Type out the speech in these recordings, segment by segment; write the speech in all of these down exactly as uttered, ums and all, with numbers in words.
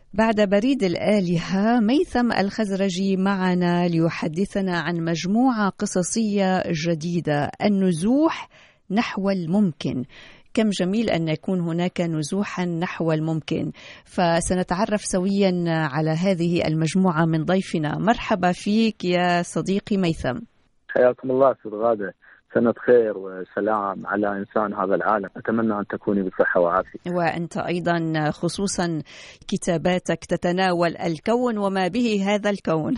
بعد بريد الآلهة ميثم الخزرجي معنا ليحدثنا عن مجموعة قصصية جديدة، النزوح نحو الممكن. كم جميل أن يكون هناك نزوحا نحو الممكن، فسنتعرف سويا على هذه المجموعة من ضيفنا. مرحبا فيك يا صديقي ميثم. حياكم الله أستاذ غادة، سنة خير وسلام على إنسان هذا العالم، أتمنى أن تكوني بصحة وعافية. وأنت أيضا، خصوصا كتاباتك تتناول الكون وما به هذا الكون.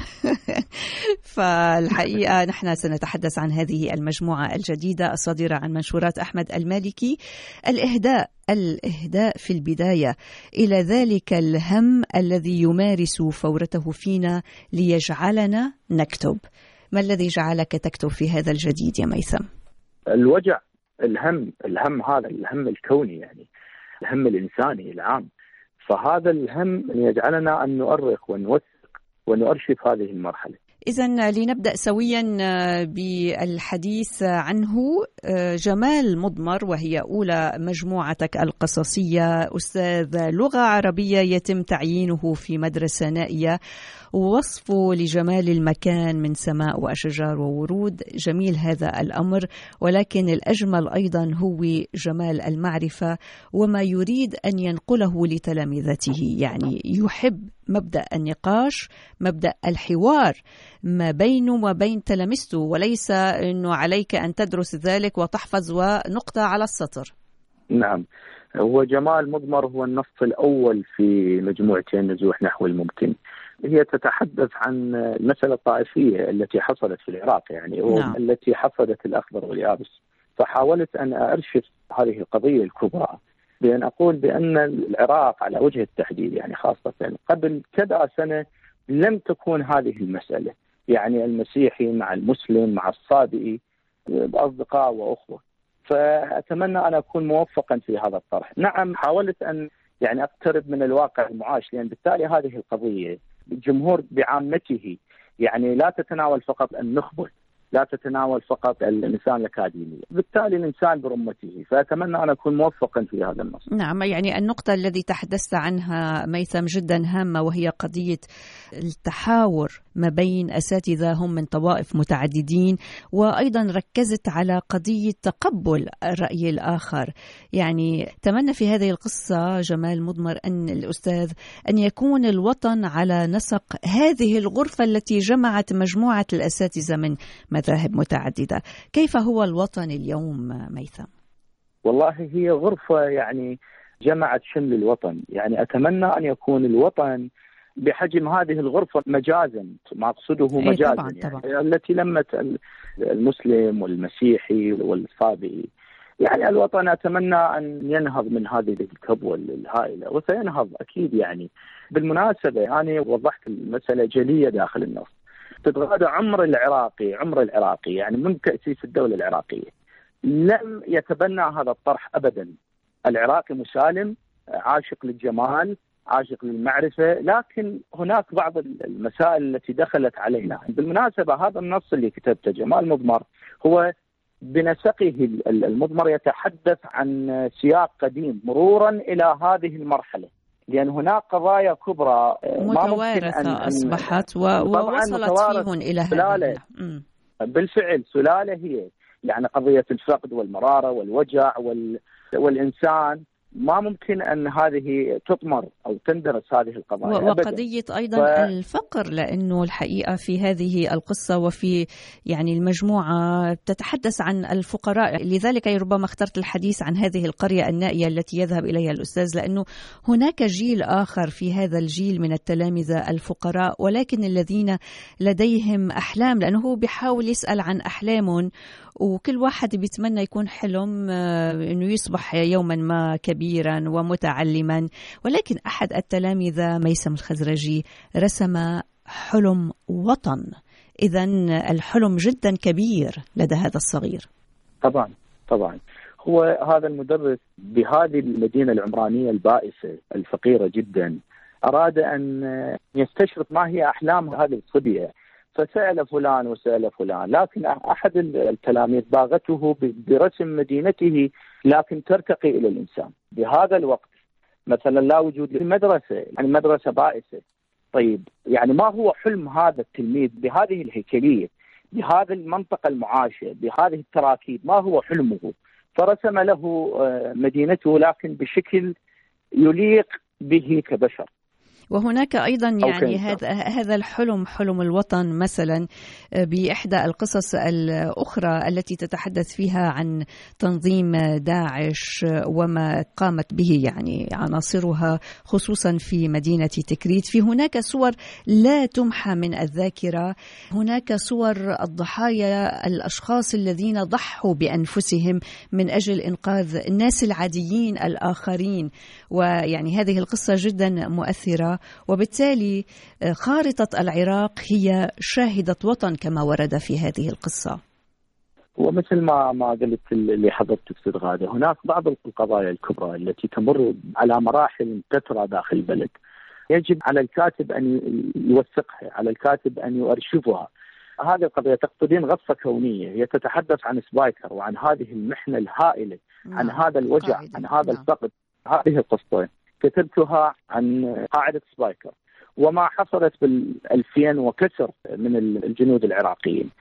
فالحقيقة نحن سنتحدث عن هذه المجموعة الجديدة الصادرة عن منشورات أحمد المالكي، الإهداء الإهداء في البداية إلى ذلك الهم الذي يمارس فورته فينا ليجعلنا نكتب. ما الذي جعلك تكتب في هذا الجديد يا ميثم؟ الوجع، الهم، الهم هذا الهم الكوني، يعني الهم الإنساني العام. فهذا الهم يجعلنا أن نؤرخ ونوثق ونؤرشف هذه المرحلة. إذن لنبدأ سويا بالحديث عنه. جمال مضمر، وهي أولى مجموعتك القصصية، أستاذ لغة عربية يتم تعيينه في مدرسة نائية، ووصفه لجمال المكان من سماء وأشجار وورود. جميل هذا الأمر، ولكن الأجمل أيضا هو جمال المعرفة وما يريد أن ينقله لتلامذته. يعني يحب مبدأ النقاش، مبدأ الحوار ما بينه وبين تلامذته، وليس أنه عليك أن تدرس ذلك وتحفظ ونقطة على السطر. نعم، هو جمال مضمر هو النص الأول في مجموعتين نزوح نحو الممكن. هي تتحدث عن المسألة الطائفية التي حصلت في العراق، يعني نعم. التي حصدت الأخضر واليابس. فحاولت أن أرشف هذه القضية الكبرى بأن أقول بأن العراق على وجه التحديد، يعني خاصة قبل كذا سنة، لم تكون هذه المسألة، يعني المسيحي مع المسلم مع الصابئي أصدقاء وأخوة. فأتمنى أن أكون موفقا في هذا الطرح. نعم، حاولت أن يعني أقترب من الواقع المعاش، لأن بالتالي هذه القضية الجمهور بعامته يعني لا تتناول فقط النخبة، لا تتناول فقط الإنسان الأكاديمي، بالتالي الإنسان برمته. فأتمنى أن أكون موفقا في هذا النص. نعم، يعني النقطة التي تحدثت عنها ميثم جدا هامة، وهي قضية التحاور ما بين أساتذة هم من طوائف متعددين، وأيضا ركزت على قضية تقبل الرأي الآخر. يعني تمنى في هذه القصة جمال مضمر أن الأستاذ أن يكون الوطن على نسق هذه الغرفة التي جمعت مجموعة الأساتذة من مذاهب متعددة. كيف هو الوطن اليوم ميثم؟ والله هي غرفة يعني جمعت شمل الوطن. يعني أتمنى أن يكون الوطن بحجم هذه الغرفة مجازا، ما أقصده مجازا، طبعاً يعني طبعاً. التي لمت المسلم والمسيحي والصابئي. يعني الوطن أتمنى أن ينهض من هذه الكبوة الهائلة، وسينهض أكيد. يعني بالمناسبة أنا وضحت المسألة جلية داخل النص. تتغادى عمر العراقي عمر العراقي يعني منذ تأسيس الدولة العراقية لم يتبنى هذا الطرح أبدا. العراقي مسالم، عاشق للجمال، عاشق للمعرفة، لكن هناك بعض المسائل التي دخلت علينا. بالمناسبة هذا النص اللي كتبته جمال مضمر هو بنسقه المضمر يتحدث عن سياق قديم مرورا إلى هذه المرحلة، لأن هناك قضايا كبرى متوارثة أصبحت ووصلت فيهم إلى هذا. بالفعل سلالة هي يعني قضية الفقد والمرارة والوجع وال... والإنسان ما ممكن أن هذه تطمر أو تندرس هذه القضايا. وقضية أيضا ف... الفقر، لأنه الحقيقة في هذه القصة وفي يعني المجموعة تتحدث عن الفقراء. لذلك ربما اخترت الحديث عن هذه القرية النائية التي يذهب إليها الأستاذ، لأنه هناك جيل آخر في هذا الجيل من التلامذة الفقراء، ولكن الذين لديهم أحلام، لأنه بيحاول يسأل عن أحلامهم، وكل واحد بيتمنى يكون حلم أنه يصبح يوما ما كبيرا ومتعلما. ولكن أحد التلامذة ميثم الخزرجي رسم حلم وطن. إذن الحلم جدا كبير لدى هذا الصغير. طبعا طبعا هو هذا المدرس بهذه المدينة العمرانية البائسة الفقيرة جدا أراد أن يستشرف ما هي أحلام هذه الصبية، فسأل فلان وسأل فلان، لكن أحد التلاميذ باغته برسم مدينته لكن ترتقي إلى الإنسان. بهذا الوقت مثلا لا وجود للمدرسة، يعني مدرسة بائسة. طيب يعني ما هو حلم هذا التلميذ بهذه الهيكلية، بهذه المنطقة المعاشة، بهذه التراكيب؟ ما هو حلمه؟ فرسم له مدينته لكن بشكل يليق به كبشر. وهناك أيضا يعني هذا هذا الحلم، حلم الوطن مثلا، بإحدى القصص الأخرى التي تتحدث فيها عن تنظيم داعش وما قامت به يعني عناصرها خصوصا في مدينة تكريت. في هناك صور لا تمحى من الذاكرة، هناك صور الضحايا، الأشخاص الذين ضحوا بأنفسهم من أجل إنقاذ الناس العاديين الآخرين. ويعني هذه القصة جدا مؤثرة، وبالتالي خارطة العراق هي شاهدة وطن كما ورد في هذه القصة. ومثل ما ما قلت اللي حضرتك أستاذ غادة، هناك بعض القضايا الكبرى التي تمر على مراحل تترى داخل البلد، يجب على الكاتب أن يوثقها، على الكاتب أن يؤرشفها. هذه القضية تقتضي غصة كونية، هي تتحدث عن سبايكر وعن هذه المحنة الهائلة، عن نعم. هذا الوجع، قاعدة. عن هذا نعم. الفقد. هذه القصة كتبتها عن قاعدة سبايكر وما حصلت بالألفين وكسر من الجنود العراقيين.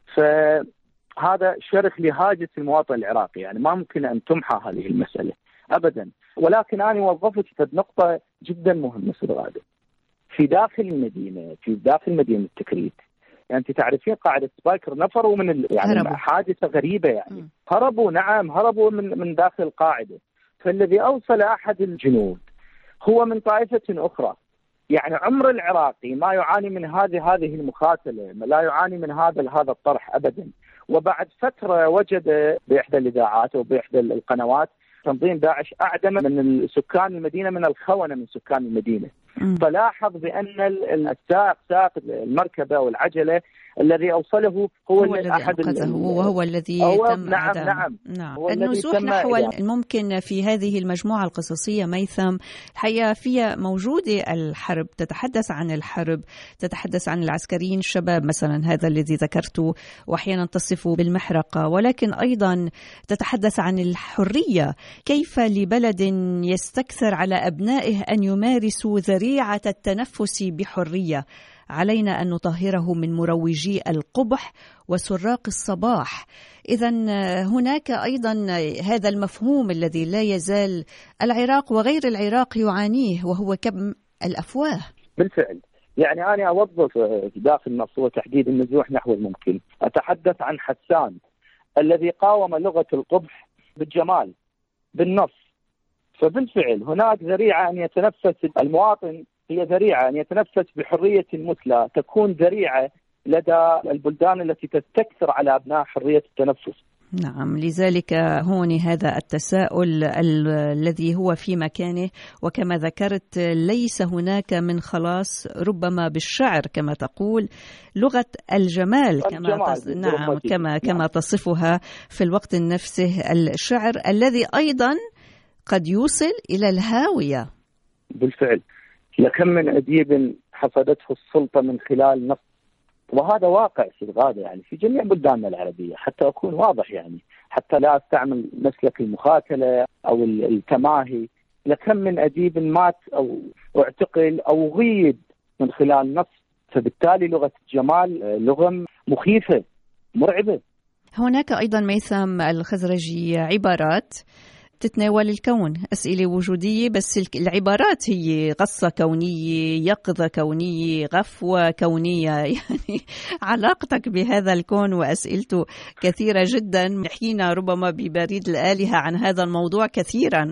فهذا شرخ لهاجس المواطن العراقي، يعني ما ممكن أن تمحى هذه المسألة أبدا. ولكن أنا وظفت في نقطة جدا مهمة سرادة في داخل المدينة، في داخل مدينة تكريت. يعني أنت تعرفين قاعدة سبايكر نفروا من ال... يعني هربوا. حادثة غريبة يعني م. هربوا نعم هربوا من من داخل القاعدة. فالذي أوصل أحد الجنود هو من طائفة أخرى. يعني عمر العراقي ما يعاني من هذه هذه المقاتلة، لا يعاني من هذا هذا الطرح أبدا. وبعد فترة وجد بإحدى الإذاعات أو بإحدى القنوات تنظيم داعش أعدم من سكان المدينة، من الخونة من سكان المدينة. م. فلاحظ بأن السائق سائق المركبة والعجلة الذي أوصله هو, هو الذي أحد أنقذه، وهو الذي تم نعم نعم, نعم. النزوح نحو الممكن في هذه المجموعة القصصية ميثم الحقيقة فيها موجودة الحرب، تتحدث عن الحرب، تتحدث عن العسكريين الشباب مثلا هذا الذي ذكرته وأحيانا تصفه بالمحرقة، ولكن أيضا تتحدث عن الحرية، كيف لبلد يستكثر على أبنائه أن يمارسوا ذريعة التنفس بحرية علينا أن نطهره من مروجي القبح وسراق الصباح. إذن هناك أيضا هذا المفهوم الذي لا يزال العراق وغير العراق يعانيه، وهو كم الأفواه. بالفعل يعني أنا أوظف داخل النص وتحديد النزوح نحو الممكن، أتحدث عن حسان الذي قاوم لغة القبح بالجمال بالنص. فبالفعل هناك ذريعة أن يتنفس المواطن، هي ذريعة أن يتنفس بحرية مثلى، تكون ذريعة لدى البلدان التي تستكثر على أبناء حرية التنفس. نعم، لذلك هون هذا التساؤل الذي هو في مكانه، وكما ذكرت ليس هناك من خلاص، ربما بالشعر كما تقول لغة الجمال كما الجمال. تص... نعم كما كما تصفها في الوقت نفسه، الشعر الذي أيضا قد يوصل إلى الهاوية. بالفعل لكم من أديب حصدته السلطة من خلال نص، وهذا واقع في الغابة يعني في جميع بلداننا العربية، حتى أكون واضح يعني حتى لا أستعمل مسلك المخاتلة أو التماهي. لكم من أديب مات أو اعتقل أو غيب من خلال نص. فبالتالي لغة الجمال لغة مخيفة مرعبة. هناك أيضا ميثم الخزرجي عبارات تتناول الكون، أسئلة وجودية، بس العبارات هي قصة كونية، يقظة كونية، غفوة كونية. يعني علاقتك بهذا الكون وأسئلته كثيرة جدا. نحكينا ربما ببريد الآلهة عن هذا الموضوع كثيرا.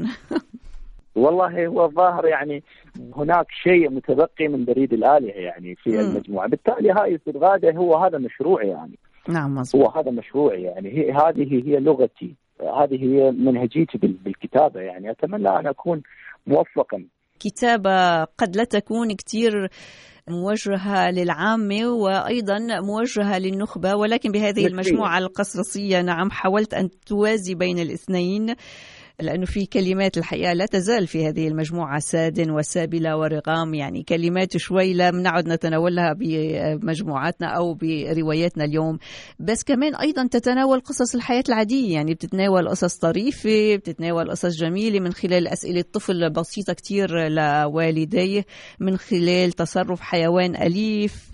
والله هو الظاهر يعني هناك شيء متبقي من بريد الآلهة يعني في م. المجموعة. بالتالي هاي الغادة هو هذا مشروعي يعني. نعم مزبوط. هو هذا مشروعي يعني، هي هذه هي لغتي، هذه هي منهجيتي بالكتابة. يعني أتمنى أن أكون موفقا. كتابة قد لا تكون كتير موجهة للعامة وأيضا موجهة للنخبة، ولكن بهذه المجموعة القصصية نعم حاولت أن توازي بين الاثنين. لأنه في كلمات الحقيقة لا تزال في هذه المجموعة ساد وسابلة ورغام، يعني كلمات شوي لم نعد نتناولها بمجموعاتنا أو برواياتنا اليوم، بس كمان أيضا تتناول قصص الحياة العادية، يعني بتتناول قصص طريفة، بتتناول قصص جميلة من خلال أسئلة طفل بسيطة كتير لوالديه، من خلال تصرف حيوان أليف،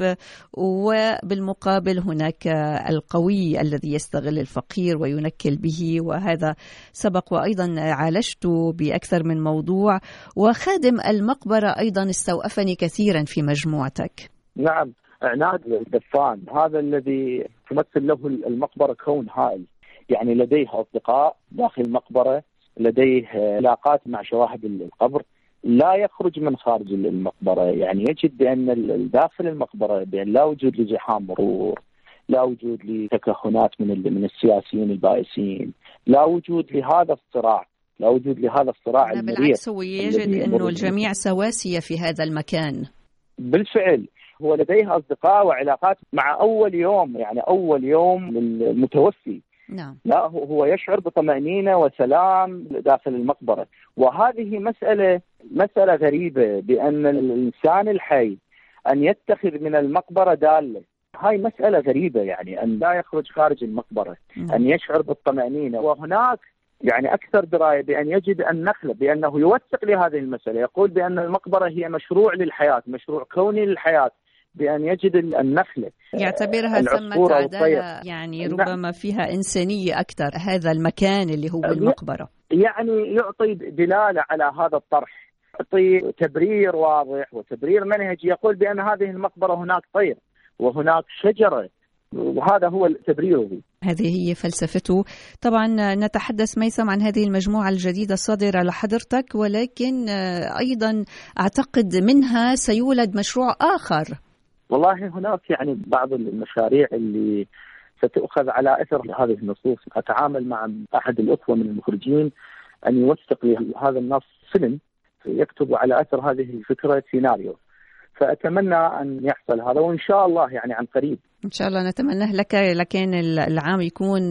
وبالمقابل هناك القوي الذي يستغل الفقير وينكل به، وهذا سبق وأيضا عالجت بأكثر من موضوع. وخادم المقبرة أيضا استوقفني كثيرا في مجموعتك. نعم، عناد الدفان هذا الذي تمثل له المقبرة كون هائل، يعني لديه أصدقاء داخل المقبرة، لديه علاقات مع شواهد القبر، لا يخرج من خارج المقبرة. يعني يجد بأن داخل المقبرة بأن لا وجود لزحام مرور، لا وجود لتكهنات من من السياسيين البائسين، لا وجود لهذا الصراع، لا وجود لهذا الصراع المرير. بالعكس هو يجد أنه الجميع سواسية في هذا المكان. بالفعل هو لديه أصدقاء وعلاقات مع أول يوم، يعني أول يوم للمتوفي. نعم. لا هو يشعر بطمأنينة وسلام داخل المقبرة، وهذه مسألة مسألة غريبة بأن الإنسان الحي أن يتخذ من المقبرة دالة. هاي مسألة غريبة، يعني أن لا يخرج خارج المقبرة، أن يشعر بالطمأنينة. وهناك يعني أكثر دراية بأن يجد النخلة، بأنه يوثق لهذه المسألة، يقول بأن المقبرة هي مشروع للحياة، مشروع كوني للحياة، بأن يجد النخلة يعتبرها ثمة عدالة، يعني ربما فيها إنسانية أكثر هذا المكان اللي هو المقبرة. يعني يعطي دلالة على هذا الطرح، يعطي تبرير واضح وتبرير منهجي، يقول بأن هذه المقبرة هناك طير وهناك شجرة، وهذا هو تبريره. هذه هي فلسفته. طبعا نتحدث ميثم عن هذه المجموعة الجديدة الصادرة لحضرتك، ولكن أيضا أعتقد منها سيولد مشروع آخر. والله هناك يعني بعض المشاريع اللي ستؤخذ على أثر هذه النصوص. أتعامل مع أحد الأخوة من المخرجين أن يوثق لي هذا النص فيلم يكتب على أثر هذه الفكرة سيناريو، فأتمنى أن يحصل هذا، وإن شاء الله يعني عن قريب. إن شاء الله نتمنى لك، لكن العام يكون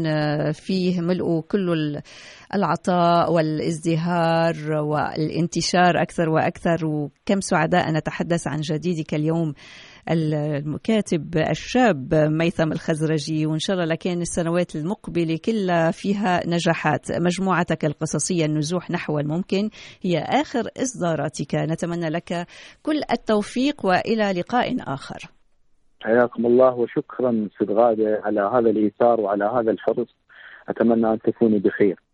فيه ملء كل العطاء والازدهار والانتشار أكثر وأكثر. وكم سعداء نتحدث عن جديدك اليوم المكاتب الشاب ميثم الخزرجي، وإن شاء الله لكن السنوات المقبلة كلها فيها نجاحات. مجموعتك القصصية النزوح نحو الممكن هي آخر إصداراتك، نتمنى لك كل التوفيق وإلى لقاء آخر. حياكم الله، وشكرا سيد غادة على هذا الإيثار وعلى هذا الحرص. أتمنى أن تكوني بخير.